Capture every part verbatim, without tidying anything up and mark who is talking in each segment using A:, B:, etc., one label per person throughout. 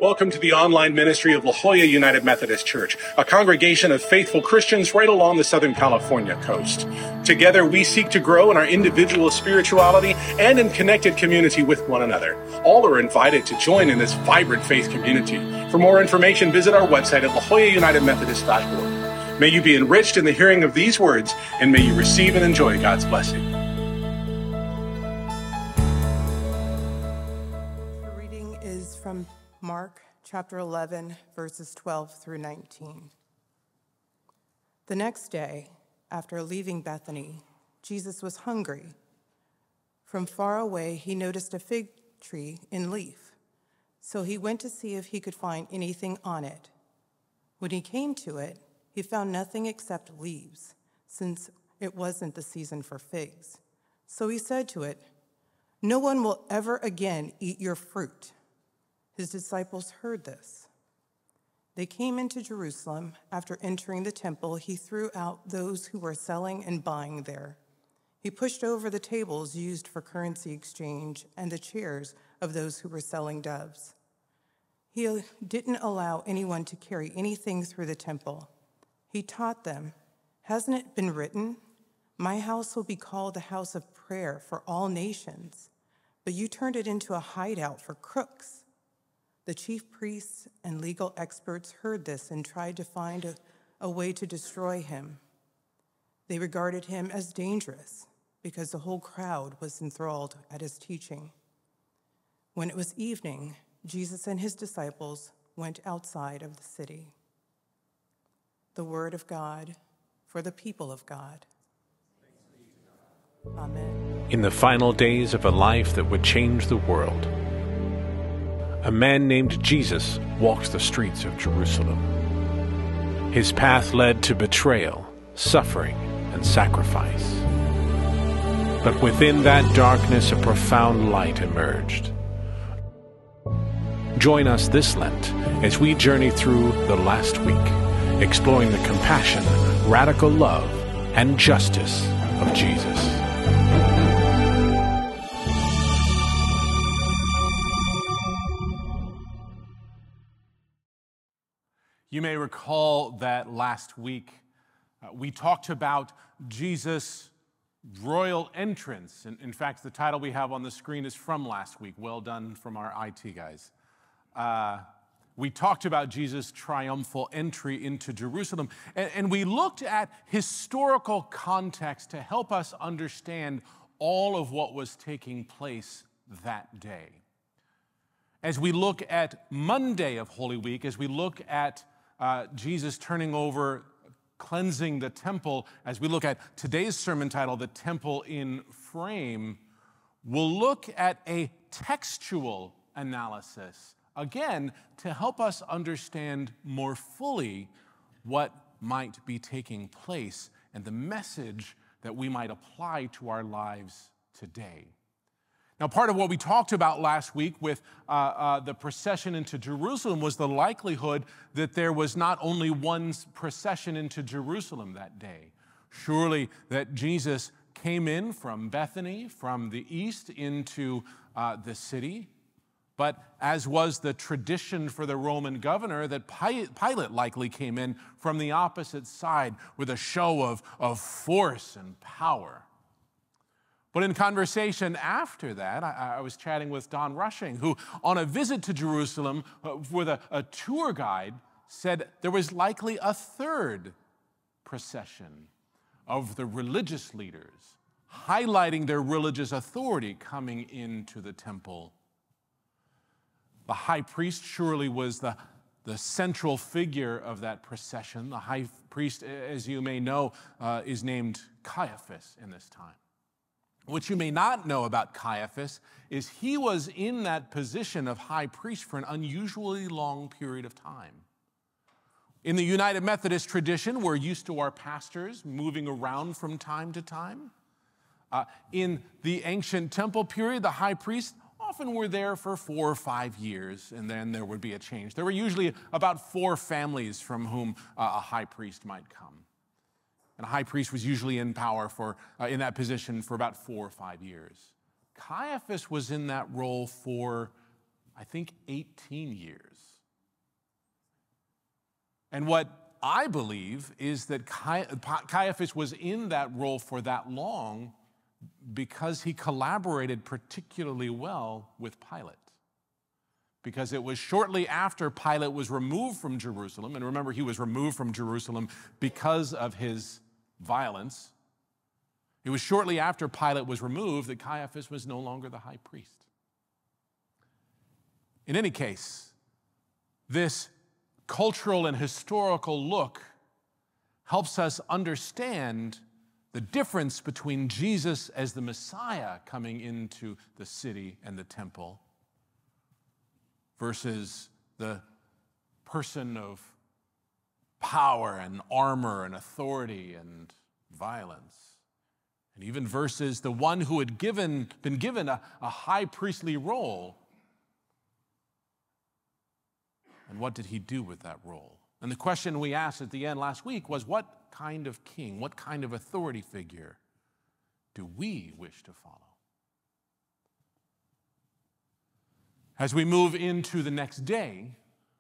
A: Welcome to the online ministry of La Jolla United Methodist Church, a congregation of faithful Christians right along the Southern California coast. Together, we seek to grow in our individual spirituality and in connected community with one another. All are invited to join in this vibrant faith community. For more information, visit our website at la jolla united methodist dot org. May you be enriched in the hearing of these words, and may you receive and enjoy God's blessing.
B: The reading is from Mark chapter eleven, verses twelve through nineteen. The next day, after leaving Bethany, Jesus was hungry. From far away, he noticed a fig tree in leaf. So he went to see if he could find anything on it. When he came to it, he found nothing except leaves, since it wasn't the season for figs. So he said to it, "No one will ever again eat your fruit." His disciples heard this. They came into Jerusalem. After entering the temple, he threw out those who were selling and buying there. He pushed over the tables used for currency exchange and the chairs of those who were selling doves. He didn't allow anyone to carry anything through the temple. He taught them, "Hasn't it been written, 'My house will be called a house of prayer for all nations'? But you turned it into a hideout for crooks." The chief priests and legal experts heard this and tried to find a, a way to destroy him. They regarded him as dangerous because the whole crowd was enthralled at his teaching. When it was evening, Jesus and his disciples went outside of the city. The word of God for the people of God. Amen.
C: In the final days of a life that would change the world, a man named Jesus walked the streets of Jerusalem. His path led to betrayal, suffering, and sacrifice. But within that darkness, a profound light emerged. Join us this Lent as we journey through the last week, exploring the compassion, radical love, and justice of Jesus.
D: You may recall that last week uh, we talked about Jesus' royal entrance. And in fact, the title we have on the screen is from last week. Well done from our I T guys. Uh, we talked about Jesus' triumphal entry into Jerusalem. And, and we looked at historical context to help us understand all of what was taking place that day. As we look at Monday of Holy Week, as we look at Uh, Jesus turning over, cleansing the temple, as we look at today's sermon title, The Temple in Frame, we'll look at a textual analysis, again, to help us understand more fully what might be taking place and the message that we might apply to our lives today. Now, part of what we talked about last week with uh, uh, the procession into Jerusalem was the likelihood that there was not only one procession into Jerusalem that day. Surely that Jesus came in from Bethany, from the east into uh, the city. But as was the tradition for the Roman governor, that Pilate likely came in from the opposite side with a show of, of force and power. But in conversation after that, I, I was chatting with Don Rushing, who on a visit to Jerusalem uh, with a, a tour guide said there was likely a third procession of the religious leaders, highlighting their religious authority coming into the temple. The high priest surely was the, the central figure of that procession. The high priest, as you may know, uh, is named Caiaphas in this time. What you may not know about Caiaphas is he was in that position of high priest for an unusually long period of time. In the United Methodist tradition, we're used to our pastors moving around from time to time. Uh, in the ancient temple period, the high priests often were there for four or five years, and then there would be a change. There were usually about four families from whom uh, a high priest might come. And a high priest was usually in power for, uh, in that position for about four or five years. Caiaphas was in that role for I think, eighteen years. And what I believe is that Caiaphas was in that role for that long because he collaborated particularly well with Pilate. Because it was shortly after Pilate was removed from Jerusalem, and remember, he was removed from Jerusalem because of his violence. It was shortly after Pilate was removed that Caiaphas was no longer the high priest. In any case, this cultural and historical look helps us understand the difference between Jesus as the Messiah coming into the city and the temple versus the person of power and armor and authority and violence. And even versus the one who had given, been given a, a high priestly role. And what did he do with that role? And the question we asked at the end last week was, what kind of king, what kind of authority figure do we wish to follow? As we move into the next day,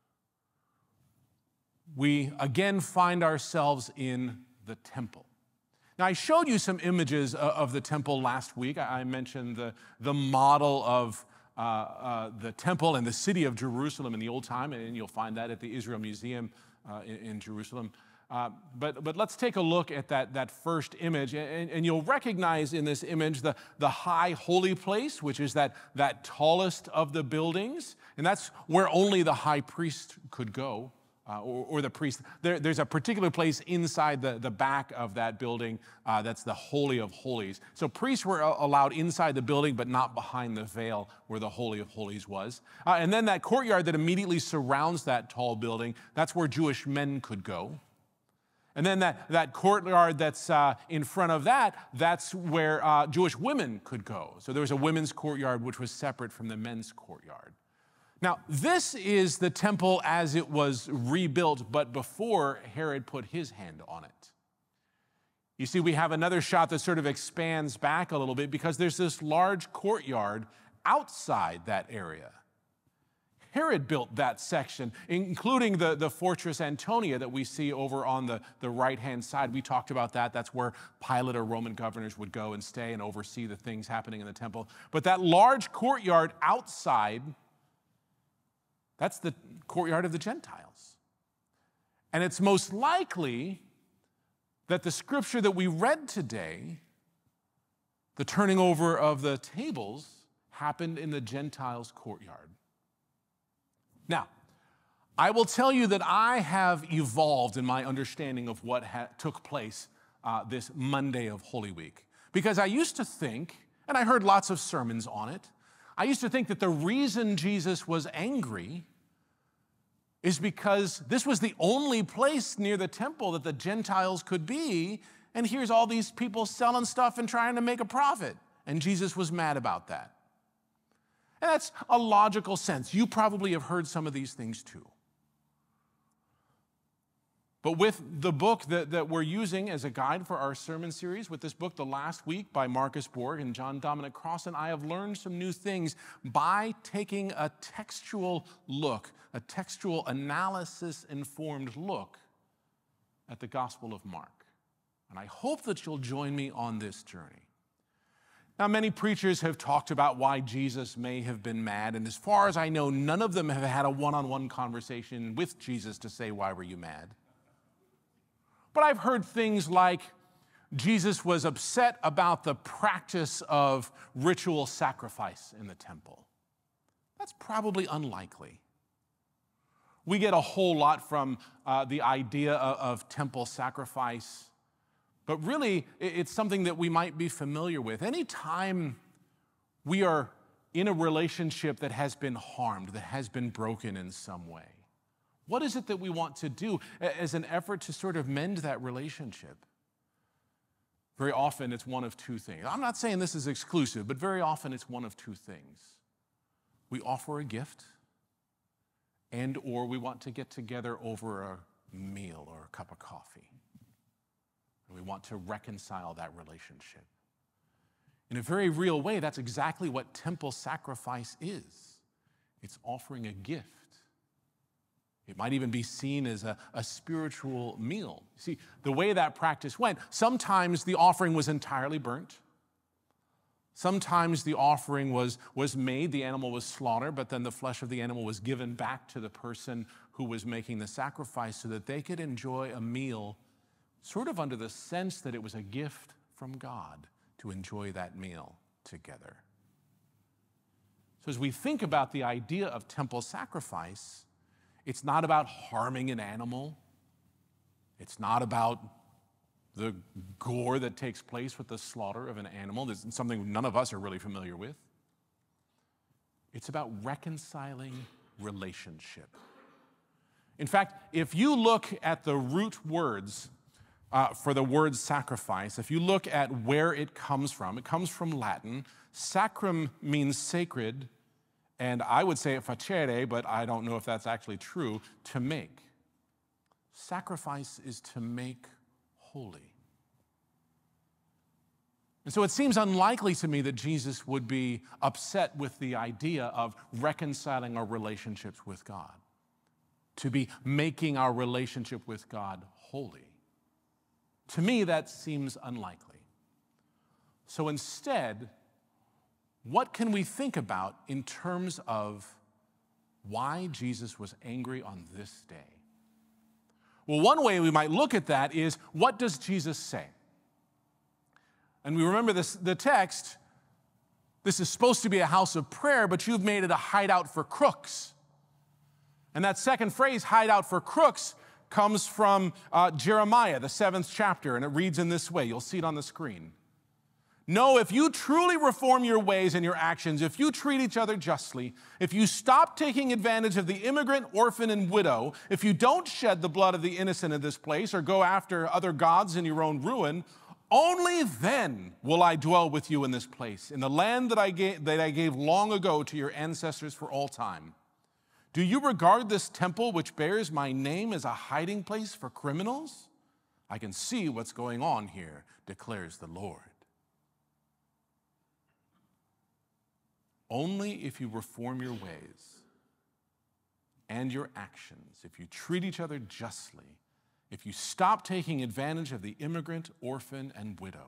D: we again find ourselves in the temple. Now, I showed you some images of the temple last week. I mentioned the, the model of uh, uh, the temple and the city of Jerusalem in the old time, and you'll find that at the Israel Museum uh, in, in Jerusalem. Uh, but, but let's take a look at that, that first image, and, and you'll recognize in this image the, the high holy place, which is that, that tallest of the buildings, and that's where only the high priest could go. Uh, or, or the priest. There, there's a particular place inside the, the back of that building uh, that's the Holy of Holies. So priests were allowed inside the building, but not behind the veil where the Holy of Holies was. Uh, and then that courtyard that immediately surrounds that tall building, that's where Jewish men could go. And then that, that courtyard that's uh, in front of that, that's where uh, Jewish women could go. So there was a women's courtyard which was separate from the men's courtyard. Now, this is the temple as it was rebuilt, but before Herod put his hand on it. You see, we have another shot that sort of expands back a little bit because there's this large courtyard outside that area. Herod built that section, including the, the Fortress Antonia that we see over on the, the right-hand side. We talked about that. That's where Pilate or Roman governors would go and stay and oversee the things happening in the temple. But that large courtyard outside, that's the courtyard of the Gentiles. And it's most likely that the scripture that we read today, the turning over of the tables, happened in the Gentiles' courtyard. Now, I will tell you that I have evolved in my understanding of what ha- took place uh, this Monday of Holy Week. Because I used to think, and I heard lots of sermons on it, I used to think that the reason Jesus was angry is because this was the only place near the temple that the Gentiles could be, and here's all these people selling stuff and trying to make a profit, and Jesus was mad about that. And that's a logical sense. You probably have heard some of these things too. But with the book that, that we're using as a guide for our sermon series, with this book, The Last Week by Marcus Borg and John Dominic Crossan, I have learned some new things by taking a textual look, a textual analysis-informed look at the Gospel of Mark. And I hope that you'll join me on this journey. Now, many preachers have talked about why Jesus may have been mad, and as far as I know, none of them have had a one-on-one conversation with Jesus to say, why were you mad? But I've heard things like Jesus was upset about the practice of ritual sacrifice in the temple. That's probably unlikely. We get a whole lot from uh, the idea of, of temple sacrifice, but really it's something that we might be familiar with. Anytime we are in a relationship that has been harmed, that has been broken in some way, what is it that we want to do as an effort to sort of mend that relationship? Very often it's one of two things. I'm not saying this is exclusive, but very often it's one of two things. We offer a gift, and or we want to get together over a meal or a cup of coffee. And we want to reconcile that relationship. In a very real way, that's exactly what temple sacrifice is. It's offering a gift. It might even be seen as a, a spiritual meal. See, the way that practice went, sometimes the offering was entirely burnt. Sometimes the offering was, was made, the animal was slaughtered, but then the flesh of the animal was given back to the person who was making the sacrifice so that they could enjoy a meal sort of under the sense that it was a gift from God to enjoy that meal together. So as we think about the idea of temple sacrifice, it's not about harming an animal. It's not about the gore that takes place with the slaughter of an animal. This is something none of us are really familiar with. It's about reconciling relationship. In fact, if you look at the root words uh, for the word sacrifice, if you look at where it comes from, it comes from Latin. Sacrum means sacred, and I would say facere, but I don't know if that's actually true, to make. Sacrifice is to make holy. And so it seems unlikely to me that Jesus would be upset with the idea of reconciling our relationships with God, to be making our relationship with God holy. To me, that seems unlikely. So instead, what can we think about in terms of why Jesus was angry on this day? Well, one way we might look at that is, what does Jesus say? And we remember this, the text, this is supposed to be a house of prayer, but you've made it a hideout for crooks. And that second phrase, hideout for crooks, comes from uh, Jeremiah, the seventh chapter, and it reads in this way. You'll see it on the screen. No, if you truly reform your ways and your actions, if you treat each other justly, if you stop taking advantage of the immigrant, orphan, and widow, if you don't shed the blood of the innocent in this place or go after other gods in your own ruin, only then will I dwell with you in this place, in the land that I gave, that I gave long ago to your ancestors for all time. Do you regard this temple which bears my name as a hiding place for criminals? I can see what's going on here, declares the Lord. Only if you reform your ways and your actions, if you treat each other justly, if you stop taking advantage of the immigrant, orphan, and widow.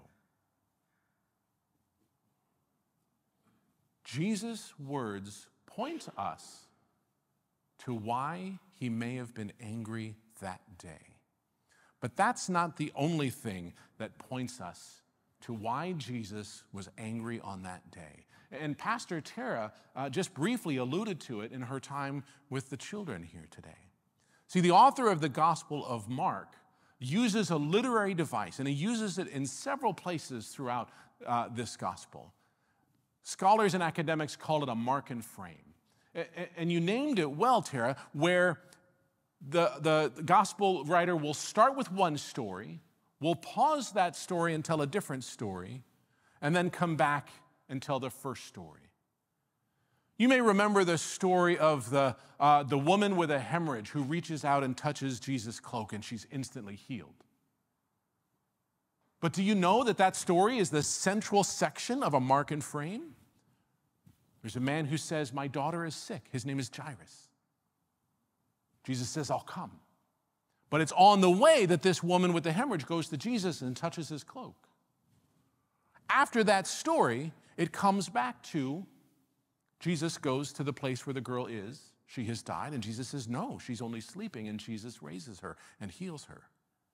D: Jesus' words point us to why he may have been angry that day. But that's not the only thing that points us to why Jesus was angry on that day. And Pastor Tara uh, just briefly alluded to it in her time with the children here today. See, the author of the Gospel of Mark uses a literary device, and he uses it in several places throughout uh, this gospel. Scholars and academics call it a Markan frame. And you named it well, Tara, where the, the gospel writer will start with one story, will pause that story and tell a different story, and then come back and tell the first story. You may remember the story of the, uh, the woman with a hemorrhage who reaches out and touches Jesus' cloak and she's instantly healed. But do you know that that story is the central section of a Markan frame? There's a man who says, my daughter is sick. His name is Jairus. Jesus says, I'll come. But it's on the way that this woman with the hemorrhage goes to Jesus and touches his cloak. After that story, it comes back to Jesus goes to the place where the girl is. She has died, and Jesus says, no, she's only sleeping, and Jesus raises her and heals her.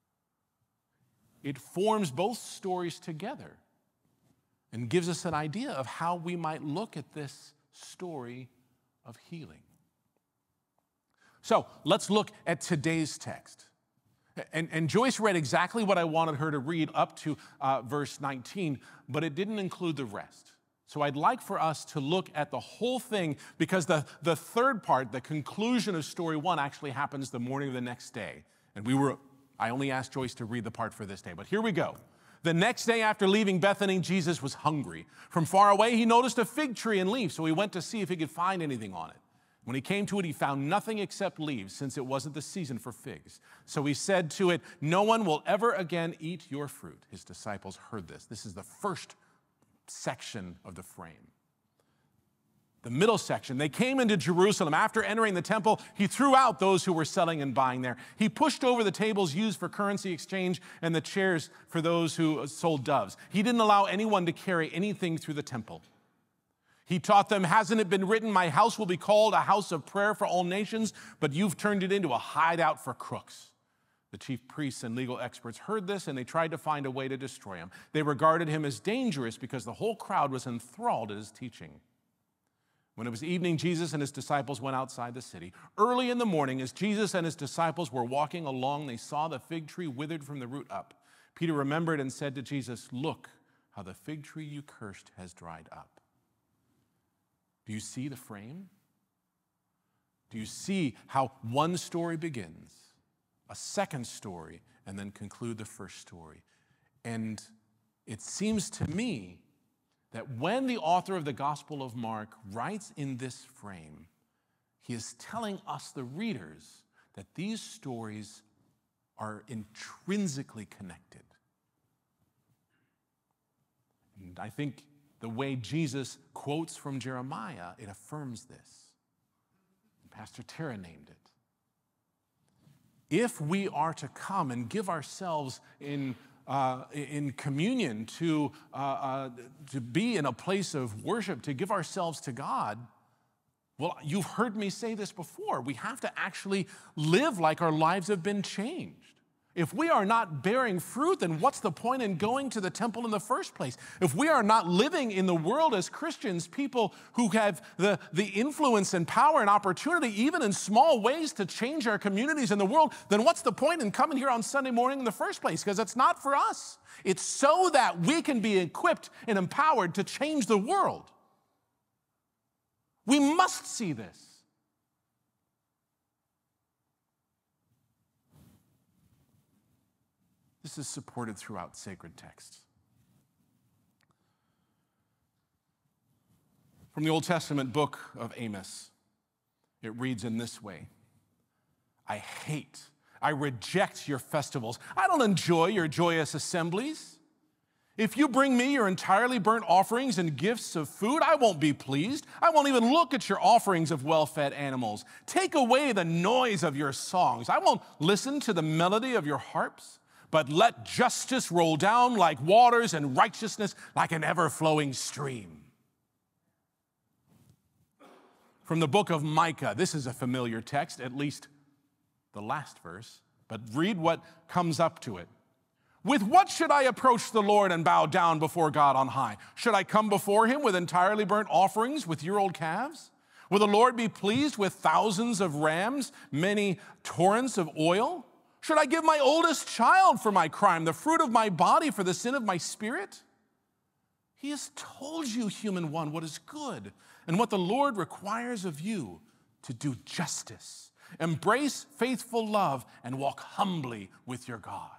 D: It forms both stories together and gives us an idea of how we might look at this story of healing. So let's look at today's text. And, and Joyce read exactly what I wanted her to read up to uh, verse nineteen, but it didn't include the rest. So I'd like for us to look at the whole thing, because the, the third part, the conclusion of story one, actually happens the morning of the next day. And we were, I only asked Joyce to read the part for this day, but here we go. The next day after leaving Bethany, Jesus was hungry. From far away, he noticed a fig tree and leaves, so he went to see if he could find anything on it. When he came to it, he found nothing except leaves, since it wasn't the season for figs. So he said to it, no one will ever again eat your fruit. His disciples heard this. This is the first section of the frame. the middle section. They came into Jerusalem. After entering the temple, he threw out those who were selling and buying there. He pushed over the tables used for currency exchange and the chairs for those who sold doves. He didn't allow anyone to carry anything through the temple. He taught them, hasn't it been written, my house will be called a house of prayer for all nations, but you've turned it into a hideout for crooks. The chief priests and legal experts heard this, and they tried to find a way to destroy him. They regarded him as dangerous because the whole crowd was enthralled at his teaching. When it was evening, Jesus and his disciples went outside the city. Early in the morning, as Jesus and his disciples were walking along, they saw the fig tree withered from the root up. Peter remembered and said to Jesus, look how the fig tree you cursed has dried up. Do you see the frame? Do you see how one story begins, a second story, and then conclude the first story? And it seems to me that when the author of the Gospel of Mark writes in this frame, he is telling us, the readers, that these stories are intrinsically connected. And I think the way Jesus quotes from Jeremiah, it affirms this. Pastor Tara named it. If we are to come and give ourselves in Uh, in communion, to, uh, uh, to be in a place of worship, to give ourselves to God, well, you've heard me say this before. We have to actually live like our lives have been changed. If we are not bearing fruit, then what's the point in going to the temple in the first place? If we are not living in the world as Christians, people who have the, the influence and power and opportunity, even in small ways, to change our communities in the world, then what's the point in coming here on Sunday morning in the first place? Because it's not for us. It's so that we can be equipped and empowered to change the world. We must see this. This is supported throughout sacred texts. From the Old Testament book of Amos, it reads in this way: I hate, I reject your festivals. I don't enjoy your joyous assemblies. If you bring me your entirely burnt offerings and gifts of food, I won't be pleased. I won't even look at your offerings of well-fed animals. Take away the noise of your songs. I won't listen to the melody of your harps. But let justice roll down like waters and righteousness like an ever-flowing stream. From the book of Micah, this is a familiar text, at least the last verse, but read what comes up to it. With what should I approach the Lord and bow down before God on high? Should I come before him with entirely burnt offerings, with year-old calves? Will the Lord be pleased with thousands of rams, many torrents of oil? Should I give my oldest child for my crime, the fruit of my body for the sin of my spirit? He has told you, human one, what is good and what the Lord requires of you: to do justice, embrace faithful love, and walk humbly with your God.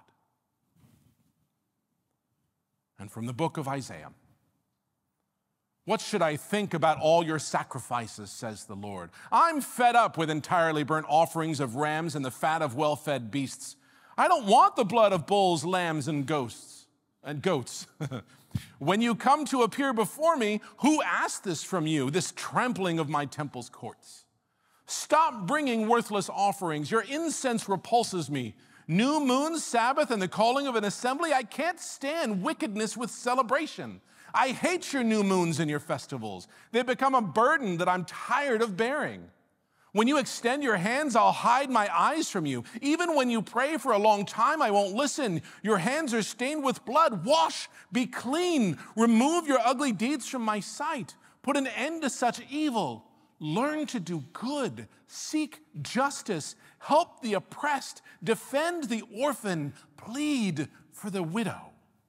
D: And from the book of Isaiah, what should I think about all your sacrifices, says the Lord? I'm fed up with entirely burnt offerings of rams and the fat of well-fed beasts. I don't want the blood of bulls, lambs, and ghosts and goats. When you come to appear before me, who asked this from you, this trampling of my temple's courts? Stop bringing worthless offerings. Your incense repulses me. New moon, Sabbath, and the calling of an assembly. I can't stand wickedness with celebration. I hate your new moons and your festivals. They've become a burden that I'm tired of bearing. When you extend your hands, I'll hide my eyes from you. Even when you pray for a long time, I won't listen. Your hands are stained with blood. Wash, be clean. Remove your ugly deeds from my sight. Put an end to such evil. Learn to do good. Seek justice. Help the oppressed. Defend the orphan. Plead for the widow.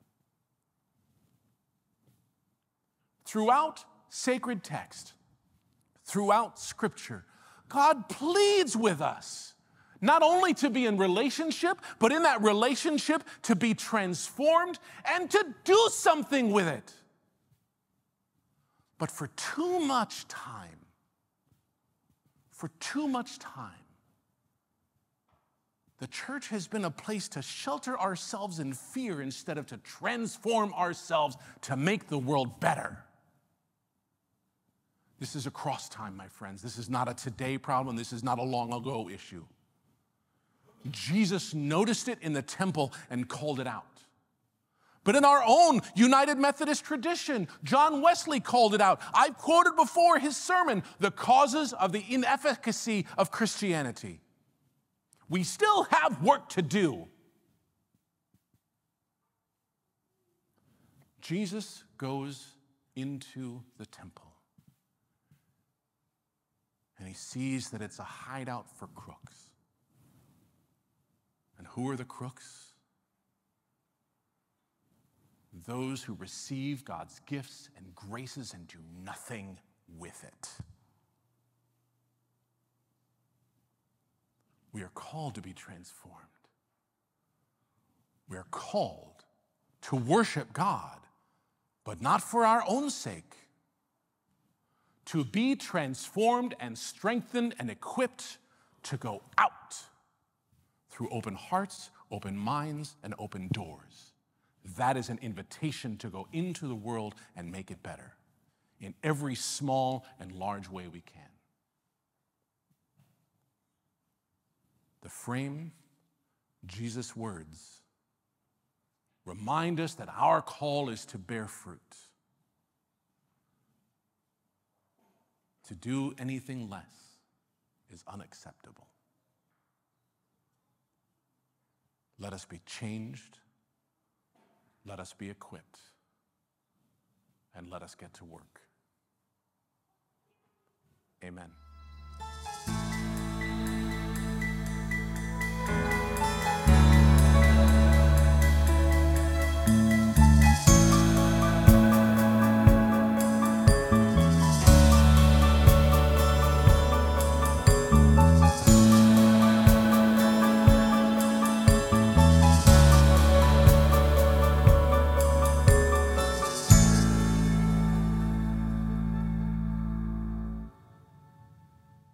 D: Throughout sacred text, throughout Scripture, God pleads with us, not only to be in relationship, but in that relationship to be transformed and to do something with it. But for too much time, for too much time, the church has been a place to shelter ourselves in fear instead of to transform ourselves to make the world better. This is across time, my friends. This is not a today problem. This is not a long ago issue. Jesus noticed it in the temple and called it out. But in our own United Methodist tradition, John Wesley called it out. I've quoted before his sermon, The Causes of the Inefficacy of Christianity. We still have work to do. Jesus goes into the temple, and he sees that it's a hideout for crooks. And who are the crooks? Those who receive God's gifts and graces and do nothing with it. We are called to be transformed. We are called to worship God, but not for our own sake. To be transformed and strengthened and equipped to go out through open hearts, open minds, and open doors. That is an invitation to go into the world and make it better in every small and large way we can. The frame, Jesus' words, remind us that our call is to bear fruit. To do anything less is unacceptable. Let us be changed, let us be equipped, and let us get to work. Amen.